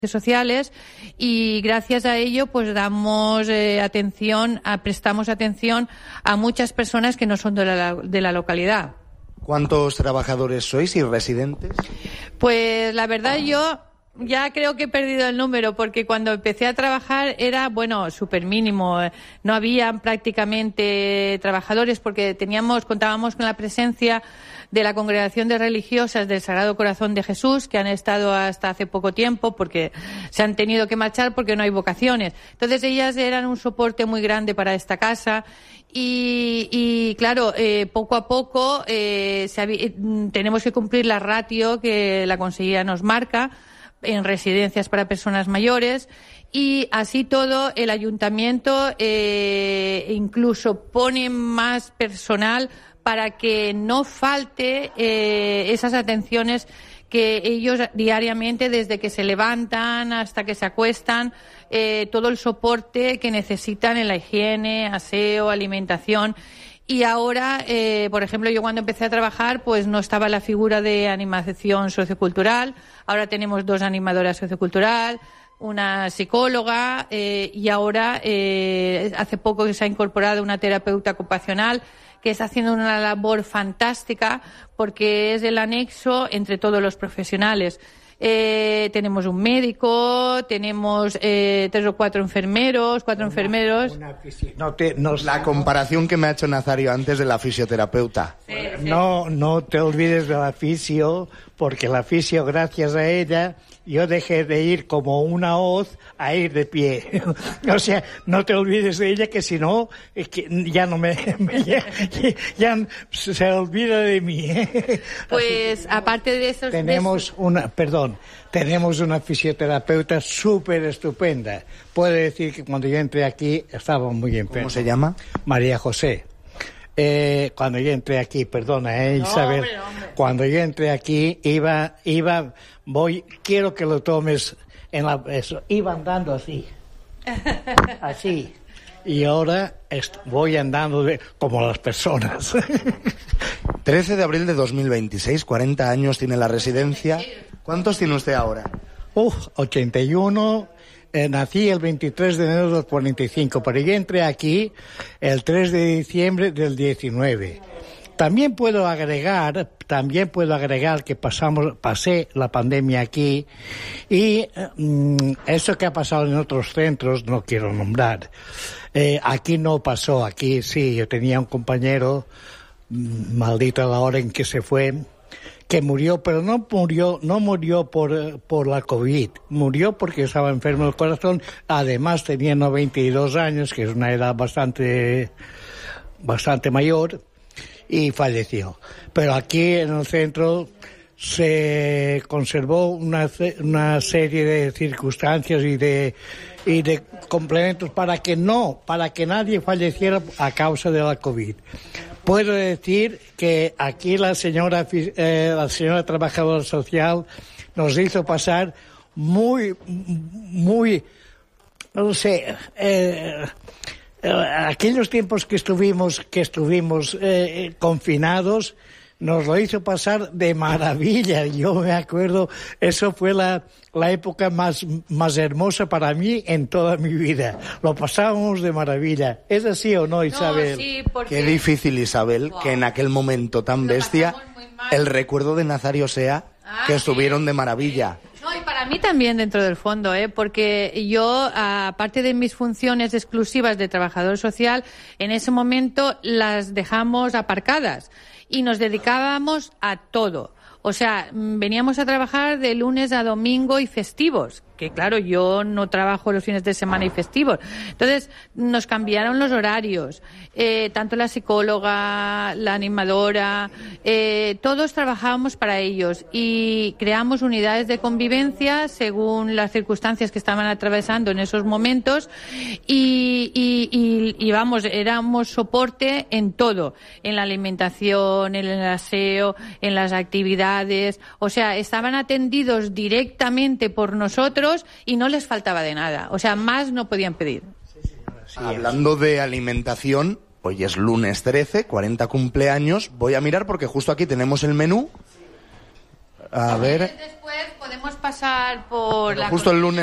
sociales, y gracias a ello pues damos prestamos atención a muchas personas que no son de la localidad. ¿Cuántos trabajadores sois y residentes? Pues la verdad yo ya creo que he perdido el número, porque cuando empecé a trabajar era, súper mínimo. No había prácticamente trabajadores, porque contábamos con la presencia de la Congregación de Religiosas del Sagrado Corazón de Jesús, que han estado hasta hace poco tiempo porque se han tenido que marchar porque no hay vocaciones. Entonces ellas eran un soporte muy grande para esta casa. Y claro, poco a poco tenemos que cumplir la ratio que la Consejería nos marca en residencias para personas mayores, y así todo el ayuntamiento incluso pone más personal para que no falte esas atenciones que ellos diariamente, desde que se levantan hasta que se acuestan, todo el soporte que necesitan en la higiene, aseo, alimentación. Y ahora, por ejemplo, yo cuando empecé a trabajar, pues no estaba la figura de animación sociocultural. Ahora tenemos 2 animadoras sociocultural, una psicóloga, y ahora, hace poco que se ha incorporado una terapeuta ocupacional, que está haciendo una labor fantástica, porque es el anexo entre todos los profesionales. Tenemos un médico, tenemos 3 o 4 enfermeros, 4 enfermeros. La comparación que me ha hecho Nazario antes de la fisioterapeuta. Sí. No te olvides de la fisio, porque la fisio, gracias a ella, yo dejé de ir como una hoz a ir de pie. O sea, no te olvides de ella, que si no, es que ya no ya se olvida de mí. Pues aparte de eso... Tenemos una fisioterapeuta súper estupenda. Puedo decir que cuando yo entré aquí estaba muy enfermo. ¿Cómo se llama? María José. Cuando yo entré aquí, perdona, Isabel, hombre. Cuando yo entré aquí quiero que lo tomes iba andando así, así, y ahora voy andando como las personas. 13 de abril de 2026, 40 años tiene la residencia. ¿Cuántos tiene usted ahora? 81. Nací el 23 de enero del 45, pero yo entré aquí el 3 de diciembre del 19. También puedo agregar que pasé la pandemia aquí, y eso que ha pasado en otros centros no quiero nombrar. Aquí no pasó, aquí sí. Yo tenía un compañero, maldita la hora en que se fue, que murió, pero no murió por la COVID, murió porque estaba enfermo del corazón. Además tenía 92 años, que es una edad bastante mayor, y falleció. Pero aquí en el centro se conservó una serie de circunstancias y de complementos para que nadie falleciera a causa de la COVID. Puedo decir que aquí la señora trabajadora social nos hizo pasar muy, no sé, aquellos tiempos que estuvimos confinados, nos lo hizo pasar de maravilla. Yo me acuerdo, eso fue la época más hermosa para mí en toda mi vida. Lo pasábamos de maravilla. ¿Es así o no, Isabel? No, sí, porque... Qué difícil, Isabel, que en aquel momento tan bestia el recuerdo de Nazario sea que estuvieron de maravilla. No, y para mí también, dentro del fondo, porque yo, aparte de mis funciones exclusivas de trabajador social, en ese momento las dejamos aparcadas y nos dedicábamos a todo. O sea, veníamos a trabajar de lunes a domingo y festivos, que claro, yo no trabajo los fines de semana y festivos. Entonces, nos cambiaron los horarios, tanto la psicóloga, la animadora, todos trabajábamos para ellos, y creamos unidades de convivencia según las circunstancias que estaban atravesando en esos momentos, y vamos, éramos soporte en todo, en la alimentación, en el aseo, en las actividades. O sea, estaban atendidos directamente por nosotros y no les faltaba de nada. O sea, más no podían pedir. Sí, hablando de alimentación, hoy es lunes 13, 40 cumpleaños. Voy a mirar porque justo aquí tenemos el menú. A ver. Después podemos pasar por Justo el lunes.